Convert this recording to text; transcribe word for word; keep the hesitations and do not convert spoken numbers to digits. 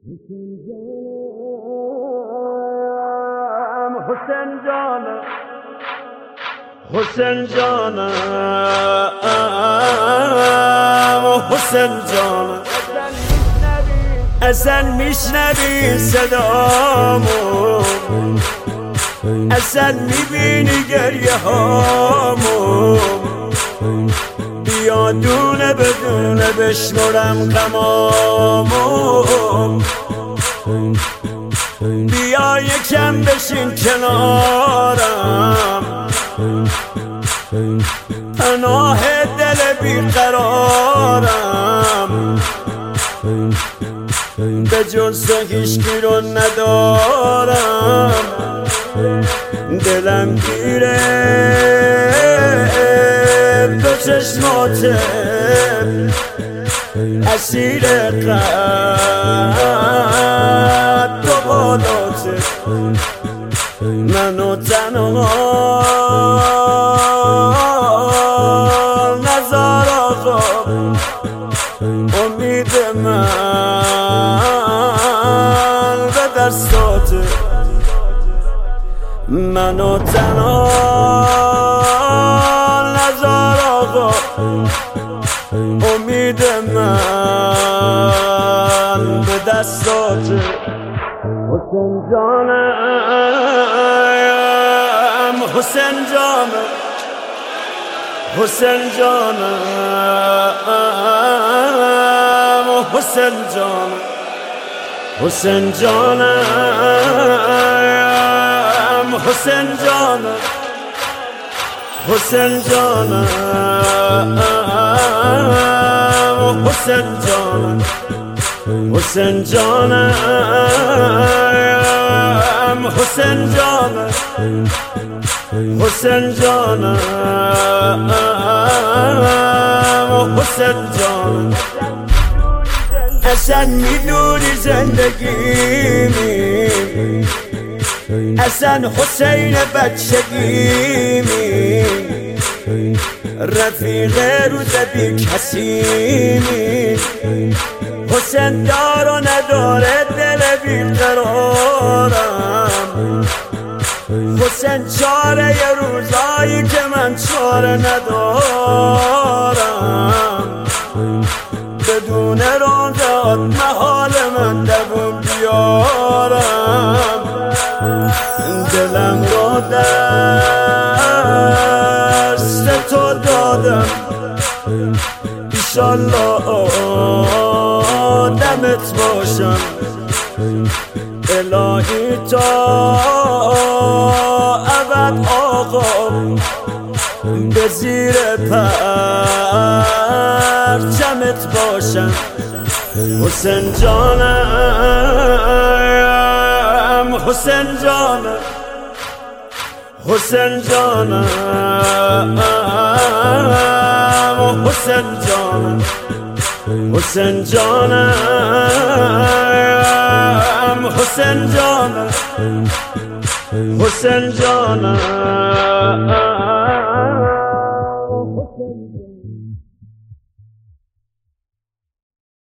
حسین جانم حسین جانم حسین جانم اصلا میشنوی صدامو، اصلا میبینی گریه هامو، بیا دونه بدونه بشمرم غمامو، بیا یکم بشین کنارم، پناه دل بیقرارم، به جز تو هیچکی رو ندارم، دلم گیره دو چشماته، اسیر قد و بالاته، منو تنها نزار آقا، امید من به دستاته، منو تنها نزار آقا، امید من به دستاته. حسین جانم حسین جانم حسین جانم حسین جانم حسین جانم حسین جانم حسین جانم حسین جانم حسین جانم حسین جانم حسین جانم حسین جانم اصلا میدونی زندگیمی، اصلا حسین بچگیمی، رفیق روز بی کسیمی، حسین دار و نداره دل بیقرارم، حسین چاره ی روزایی که من چاره ندارم، بدون رادات محال من دوم بیارم، دلم رو دست تو دادم، ایشالله دمت باشم، الهی تا ابد آقا به زیر پرچمت باشم. حسین جانم حسین جانم حسین جانم حسین جانم حسین جانم حسین جانم حسین جانم